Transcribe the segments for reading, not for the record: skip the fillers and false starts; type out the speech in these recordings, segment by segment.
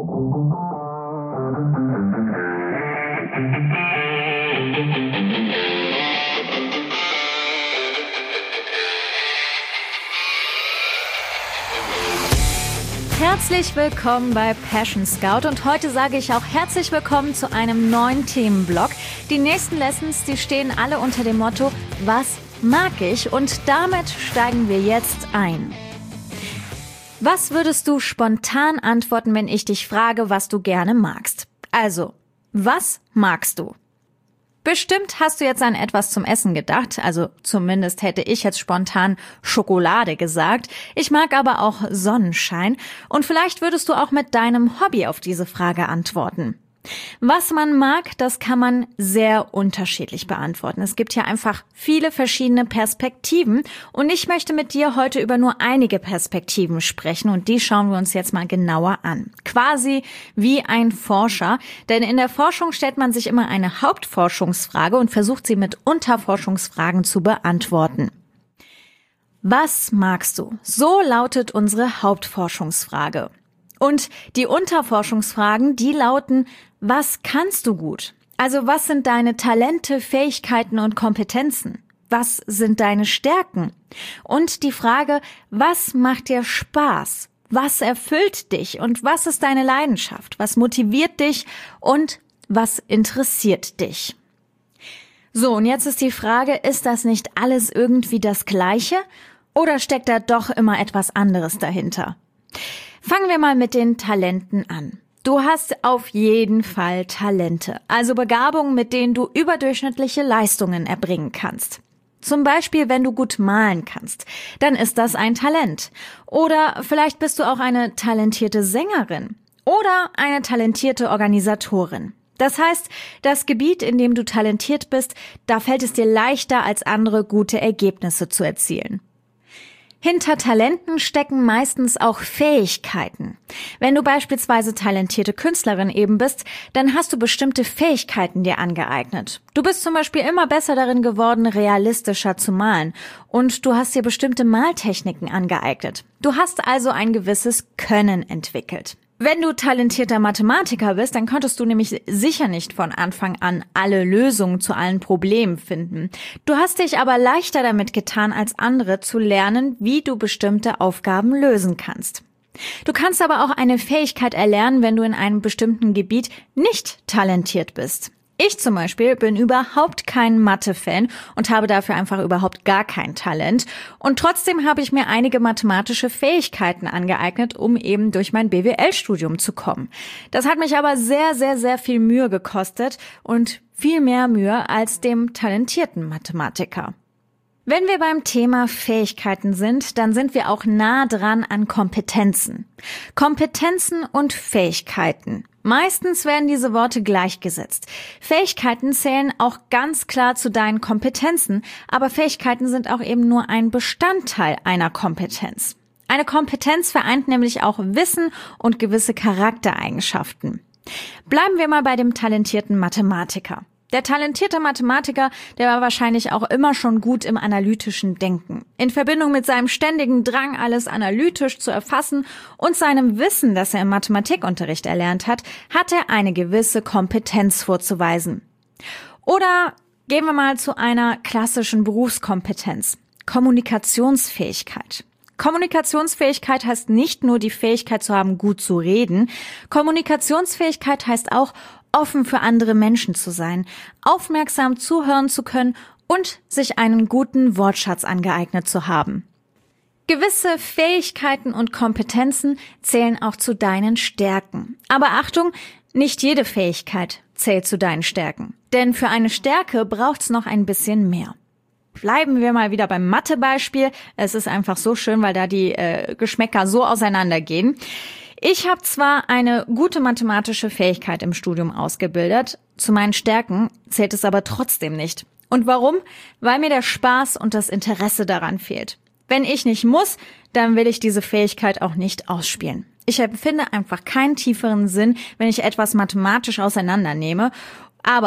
Herzlich willkommen bei Passion Scout und heute sage ich auch herzlich willkommen zu einem neuen Themenblock. Die nächsten Lessons, die stehen alle unter dem Motto, was mag ich? Und damit steigen wir jetzt ein. Was würdest du spontan antworten, wenn ich dich frage, was du gerne magst? Also, was magst du? Bestimmt hast du jetzt an etwas zum Essen gedacht, also zumindest hätte ich jetzt spontan Schokolade gesagt. Ich mag aber auch Sonnenschein und vielleicht würdest du auch mit deinem Hobby auf diese Frage antworten. Was man mag, das kann man sehr unterschiedlich beantworten. Es gibt hier einfach viele verschiedene Perspektiven und ich möchte mit dir heute über nur einige Perspektiven sprechen und die schauen wir uns jetzt mal genauer an. Quasi wie ein Forscher, denn in der Forschung stellt man sich immer eine Hauptforschungsfrage und versucht sie mit Unterforschungsfragen zu beantworten. Was magst du? So lautet unsere Hauptforschungsfrage. Und die Unterforschungsfragen, die lauten, was kannst du gut? Also was sind deine Talente, Fähigkeiten und Kompetenzen? Was sind deine Stärken? Und die Frage, was macht dir Spaß? Was erfüllt dich? Und was ist deine Leidenschaft? Was motiviert dich? Und was interessiert dich? So, und jetzt ist die Frage, ist das nicht alles irgendwie das Gleiche? Oder steckt da doch immer etwas anderes dahinter? Fangen wir mal mit den Talenten an. Du hast auf jeden Fall Talente, also Begabungen, mit denen du überdurchschnittliche Leistungen erbringen kannst. Zum Beispiel, wenn du gut malen kannst, dann ist das ein Talent. Oder vielleicht bist du auch eine talentierte Sängerin oder eine talentierte Organisatorin. Das heißt, das Gebiet, in dem du talentiert bist, da fällt es dir leichter, als andere gute Ergebnisse zu erzielen. Hinter Talenten stecken meistens auch Fähigkeiten. Wenn du beispielsweise talentierte Künstlerin eben bist, dann hast du bestimmte Fähigkeiten dir angeeignet. Du bist zum Beispiel immer besser darin geworden, realistischer zu malen. Und du hast dir bestimmte Maltechniken angeeignet. Du hast also ein gewisses Können entwickelt. Wenn du talentierter Mathematiker bist, dann konntest du nämlich sicher nicht von Anfang an alle Lösungen zu allen Problemen finden. Du hast dich aber leichter damit getan, als andere zu lernen, wie du bestimmte Aufgaben lösen kannst. Du kannst aber auch eine Fähigkeit erlernen, wenn du in einem bestimmten Gebiet nicht talentiert bist. Ich zum Beispiel bin überhaupt kein Mathe-Fan und habe dafür einfach überhaupt gar kein Talent. Und trotzdem habe ich mir einige mathematische Fähigkeiten angeeignet, um eben durch mein BWL-Studium zu kommen. Das hat mich aber sehr, sehr, sehr viel Mühe gekostet und viel mehr Mühe als dem talentierten Mathematiker. Wenn wir beim Thema Fähigkeiten sind, dann sind wir auch nah dran an Kompetenzen. Kompetenzen und Fähigkeiten. Meistens werden diese Worte gleichgesetzt. Fähigkeiten zählen auch ganz klar zu deinen Kompetenzen, aber Fähigkeiten sind auch eben nur ein Bestandteil einer Kompetenz. Eine Kompetenz vereint nämlich auch Wissen und gewisse Charaktereigenschaften. Bleiben wir mal bei dem talentierten Mathematiker. Der talentierte Mathematiker, der war wahrscheinlich auch immer schon gut im analytischen Denken. In Verbindung mit seinem ständigen Drang, alles analytisch zu erfassen und seinem Wissen, das er im Mathematikunterricht erlernt hat, hat er eine gewisse Kompetenz vorzuweisen. Oder gehen wir mal zu einer klassischen Berufskompetenz. Kommunikationsfähigkeit. Kommunikationsfähigkeit heißt nicht nur die Fähigkeit zu haben, gut zu reden. Kommunikationsfähigkeit heißt auch, offen für andere Menschen zu sein, aufmerksam zuhören zu können und sich einen guten Wortschatz angeeignet zu haben. Gewisse Fähigkeiten und Kompetenzen zählen auch zu deinen Stärken. Aber Achtung, nicht jede Fähigkeit zählt zu deinen Stärken. Denn für eine Stärke braucht's noch ein bisschen mehr. Bleiben wir mal wieder beim Mathe-Beispiel. Es ist einfach so schön, weil da die Geschmäcker so auseinandergehen. Ich habe zwar eine gute mathematische Fähigkeit im Studium ausgebildet, zu meinen Stärken zählt es aber trotzdem nicht. Und warum? Weil mir der Spaß und das Interesse daran fehlt. Wenn ich nicht muss, dann will ich diese Fähigkeit auch nicht ausspielen. Ich empfinde einfach keinen tieferen Sinn, wenn ich etwas mathematisch auseinandernehme. Aber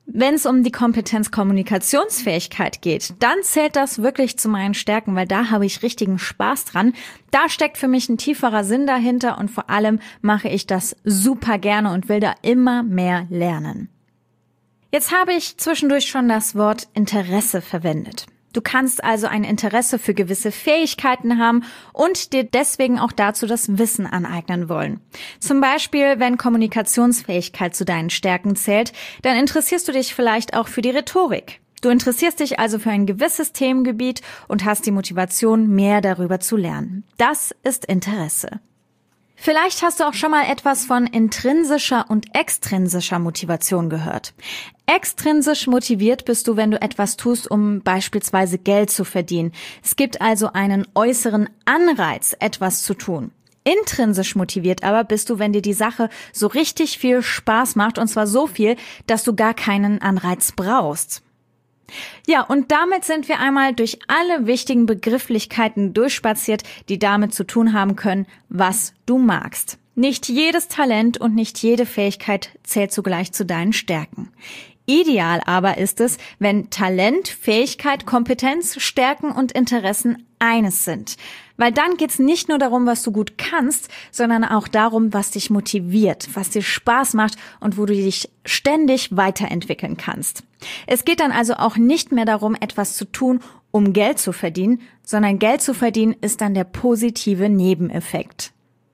Wenn es um die Kompetenz Kommunikationsfähigkeit geht, dann zählt das wirklich zu meinen Stärken, weil da habe ich richtigen Spaß dran. Da steckt für mich ein tieferer Sinn dahinter und vor allem mache ich das super gerne und will da immer mehr lernen. Jetzt habe ich zwischendurch schon das Wort Interesse verwendet. Du kannst also ein Interesse für gewisse Fähigkeiten haben und dir deswegen auch dazu das Wissen aneignen wollen. Zum Beispiel, wenn Kommunikationsfähigkeit zu deinen Stärken zählt, dann interessierst du dich vielleicht auch für die Rhetorik. Du interessierst dich also für ein gewisses Themengebiet und hast die Motivation, mehr darüber zu lernen. Das ist Interesse. Vielleicht hast du auch schon mal etwas von intrinsischer und extrinsischer Motivation gehört. Extrinsisch motiviert bist du, wenn du etwas tust, um beispielsweise Geld zu verdienen. Es gibt also einen äußeren Anreiz, etwas zu tun. Intrinsisch motiviert aber bist du, wenn dir die Sache so richtig viel Spaß macht, und zwar so viel, dass du gar keinen Anreiz brauchst. Ja, und damit sind wir einmal durch alle wichtigen Begrifflichkeiten durchspaziert, die damit zu tun haben können, was du magst. Nicht jedes Talent und nicht jede Fähigkeit zählt zugleich zu deinen Stärken. Ideal aber ist es, wenn Talent, Fähigkeit, Kompetenz, Stärken und Interessen eines sind. Weil dann geht's nicht nur darum, was du gut kannst, sondern auch darum, was dich motiviert, was dir Spaß macht und wo du dich ständig weiterentwickeln kannst. Es geht dann also auch nicht mehr darum, etwas zu tun, um Geld zu verdienen, sondern Geld zu verdienen ist dann der positive Nebeneffekt.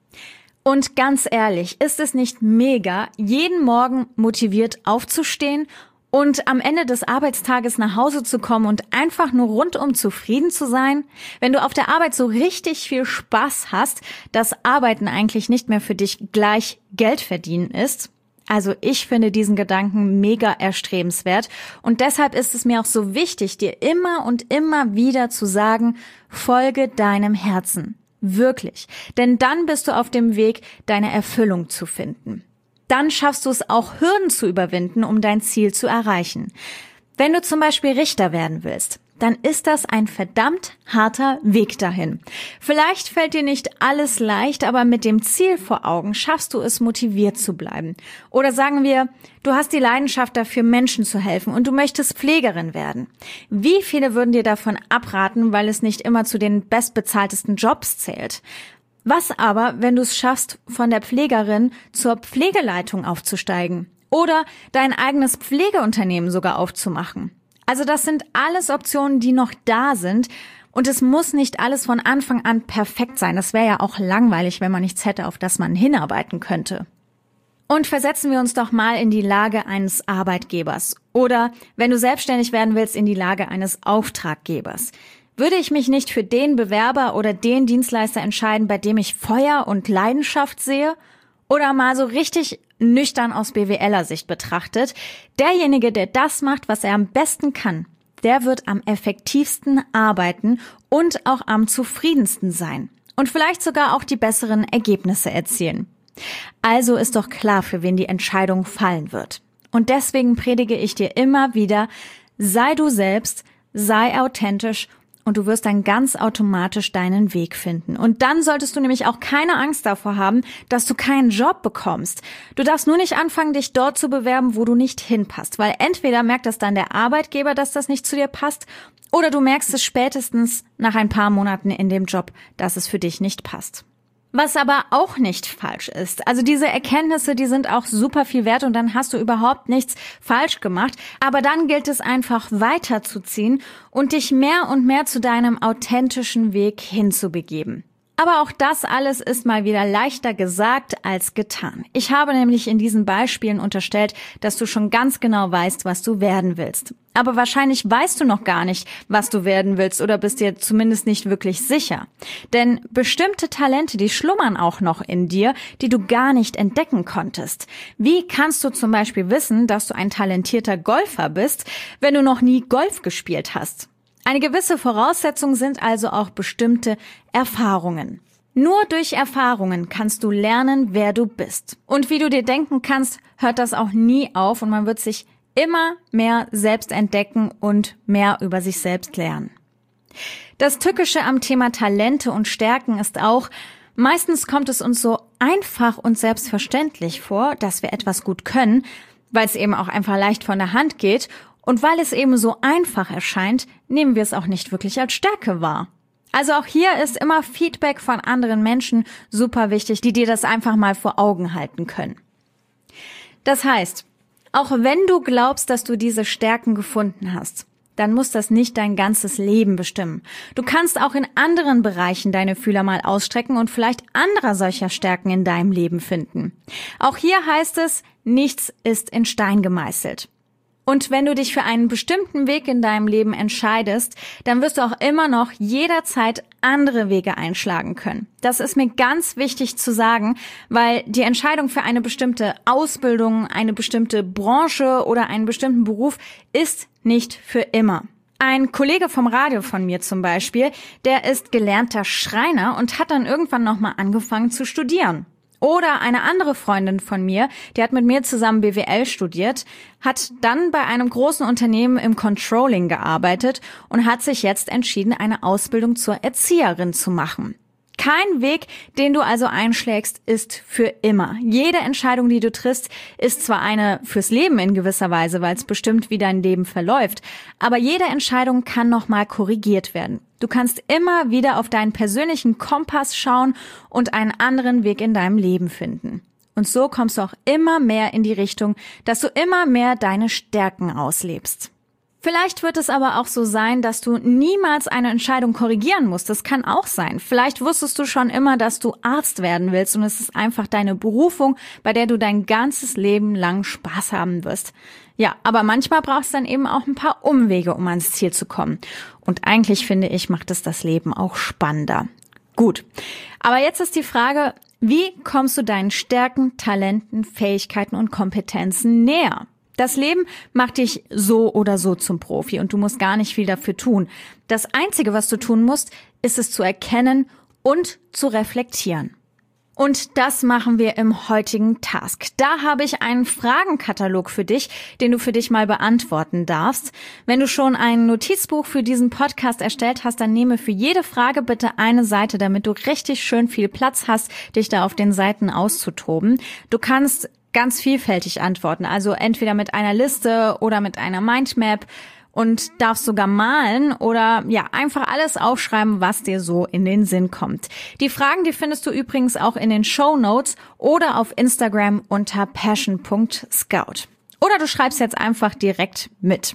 Und ganz ehrlich, ist es nicht mega, jeden Morgen motiviert aufzustehen und am Ende des Arbeitstages nach Hause zu kommen und einfach nur rundum zufrieden zu sein? Wenn du auf der Arbeit so richtig viel Spaß hast, dass Arbeiten eigentlich nicht mehr für dich gleich Geld verdienen ist? Also ich finde diesen Gedanken mega erstrebenswert und deshalb ist es mir auch so wichtig, dir immer und immer wieder zu sagen, folge deinem Herzen. Wirklich. Denn dann bist du auf dem Weg, deine Erfüllung zu finden. Dann schaffst du es auch, Hürden zu überwinden, um dein Ziel zu erreichen. Wenn du zum Beispiel Richter werden willst, dann ist das ein verdammt harter Weg dahin. Vielleicht fällt dir nicht alles leicht, aber mit dem Ziel vor Augen schaffst du es, motiviert zu bleiben. Oder sagen wir, du hast die Leidenschaft dafür, Menschen zu helfen und du möchtest Pflegerin werden. Wie viele würden dir davon abraten, weil es nicht immer zu den bestbezahltesten Jobs zählt? Was aber, wenn du es schaffst, von der Pflegerin zur Pflegeleitung aufzusteigen oder dein eigenes Pflegeunternehmen sogar aufzumachen? Also das sind alles Optionen, die noch da sind und es muss nicht alles von Anfang an perfekt sein. Das wäre ja auch langweilig, wenn man nichts hätte, auf das man hinarbeiten könnte. Und versetzen wir uns doch mal in die Lage eines Arbeitgebers oder, wenn du selbstständig werden willst, in die Lage eines Auftraggebers. Würde ich mich nicht für den Bewerber oder den Dienstleister entscheiden, bei dem ich Feuer und Leidenschaft sehe? Oder mal so richtig nüchtern aus BWLer-Sicht betrachtet, derjenige, der das macht, was er am besten kann, der wird am effektivsten arbeiten und auch am zufriedensten sein und vielleicht sogar auch die besseren Ergebnisse erzielen. Also ist doch klar, für wen die Entscheidung fallen wird. Und deswegen predige ich dir immer wieder, sei du selbst, sei authentisch und du wirst dann ganz automatisch deinen Weg finden. Und dann solltest du nämlich auch keine Angst davor haben, dass du keinen Job bekommst. Du darfst nur nicht anfangen, dich dort zu bewerben, wo du nicht hinpasst. Weil entweder merkt das dann der Arbeitgeber, dass das nicht zu dir passt, oder du merkst es spätestens nach ein paar Monaten in dem Job, dass es für dich nicht passt. Was aber auch nicht falsch ist. Also diese Erkenntnisse, die sind auch super viel wert und dann hast du überhaupt nichts falsch gemacht. Aber dann gilt es einfach weiterzuziehen und dich mehr und mehr zu deinem authentischen Weg hinzubegeben. Aber auch das alles ist mal wieder leichter gesagt als getan. Ich habe nämlich in diesen Beispielen unterstellt, dass du schon ganz genau weißt, was du werden willst. Aber wahrscheinlich weißt du noch gar nicht, was du werden willst oder bist dir zumindest nicht wirklich sicher. Denn bestimmte Talente, die schlummern auch noch in dir, die du gar nicht entdecken konntest. Wie kannst du zum Beispiel wissen, dass du ein talentierter Golfer bist, wenn du noch nie Golf gespielt hast? Eine gewisse Voraussetzung sind also auch bestimmte Erfahrungen. Nur durch Erfahrungen kannst du lernen, wer du bist. Und wie du dir denken kannst, hört das auch nie auf und man wird sich immer mehr selbst entdecken und mehr über sich selbst lernen. Das Tückische am Thema Talente und Stärken ist auch, meistens kommt es uns so einfach und selbstverständlich vor, dass wir etwas gut können, weil es eben auch einfach leicht von der Hand geht und weil es eben so einfach erscheint, nehmen wir es auch nicht wirklich als Stärke wahr. Also auch hier ist immer Feedback von anderen Menschen super wichtig, die dir das einfach mal vor Augen halten können. Das heißt, auch wenn du glaubst, dass du diese Stärken gefunden hast, dann muss das nicht dein ganzes Leben bestimmen. Du kannst auch in anderen Bereichen deine Fühler mal ausstrecken und vielleicht andere solcher Stärken in deinem Leben finden. Auch hier heißt es, nichts ist in Stein gemeißelt. Und wenn du dich für einen bestimmten Weg in deinem Leben entscheidest, dann wirst du auch immer noch jederzeit andere Wege einschlagen können. Das ist mir ganz wichtig zu sagen, weil die Entscheidung für eine bestimmte Ausbildung, eine bestimmte Branche oder einen bestimmten Beruf ist nicht für immer. Ein Kollege vom Radio von mir zum Beispiel, der ist gelernter Schreiner und hat dann irgendwann nochmal angefangen zu studieren. Oder eine andere Freundin von mir, die hat mit mir zusammen BWL studiert, hat dann bei einem großen Unternehmen im Controlling gearbeitet und hat sich jetzt entschieden, eine Ausbildung zur Erzieherin zu machen. Kein Weg, den du also einschlägst, ist für immer. Jede Entscheidung, die du triffst, ist zwar eine fürs Leben in gewisser Weise, weil es bestimmt, wie dein Leben verläuft, aber jede Entscheidung kann nochmal korrigiert werden. Du kannst immer wieder auf deinen persönlichen Kompass schauen und einen anderen Weg in deinem Leben finden. Und so kommst du auch immer mehr in die Richtung, dass du immer mehr deine Stärken auslebst. Vielleicht wird es aber auch so sein, dass du niemals eine Entscheidung korrigieren musst. Das kann auch sein. Vielleicht wusstest du schon immer, dass du Arzt werden willst und es ist einfach deine Berufung, bei der du dein ganzes Leben lang Spaß haben wirst. Ja, aber manchmal brauchst du dann eben auch ein paar Umwege, um ans Ziel zu kommen. Und eigentlich, finde ich, macht es das Leben auch spannender. Gut, aber jetzt ist die Frage, wie kommst du deinen Stärken, Talenten, Fähigkeiten und Kompetenzen näher? Das Leben macht dich so oder so zum Profi und du musst gar nicht viel dafür tun. Das Einzige, was du tun musst, ist es zu erkennen und zu reflektieren. Und das machen wir im heutigen Task. Da habe ich einen Fragenkatalog für dich, den du für dich mal beantworten darfst. Wenn du schon ein Notizbuch für diesen Podcast erstellt hast, dann nehme für jede Frage bitte eine Seite, damit du richtig schön viel Platz hast, dich da auf den Seiten auszutoben. Du kannst ganz vielfältig antworten, also entweder mit einer Liste oder mit einer Mindmap und darfst sogar malen oder ja einfach alles aufschreiben, was dir so in den Sinn kommt. Die Fragen, die findest du übrigens auch in den Shownotes oder auf Instagram unter passion.scout. Oder du schreibst jetzt einfach direkt mit.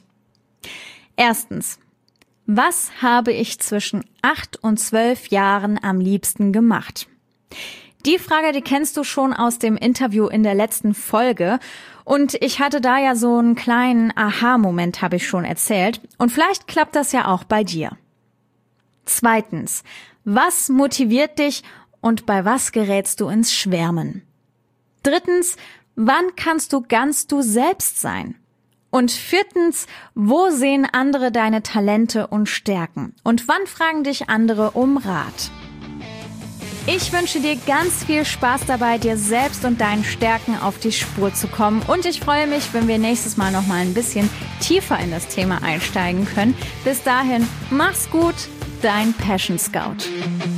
Erstens, was habe ich zwischen 8 und 12 Jahren am liebsten gemacht? Die Frage, die kennst du schon aus dem Interview in der letzten Folge. Und ich hatte da ja so einen kleinen Aha-Moment, habe ich schon erzählt. Und vielleicht klappt das ja auch bei dir. Zweitens, was motiviert dich und bei was gerätst du ins Schwärmen? Drittens, wann kannst du ganz du selbst sein? Und viertens, wo sehen andere deine Talente und Stärken? Und wann fragen dich andere um Rat? Ich wünsche dir ganz viel Spaß dabei, dir selbst und deinen Stärken auf die Spur zu kommen. Und ich freue mich, wenn wir nächstes Mal noch mal ein bisschen tiefer in das Thema einsteigen können. Bis dahin, mach's gut, dein Passion Scout.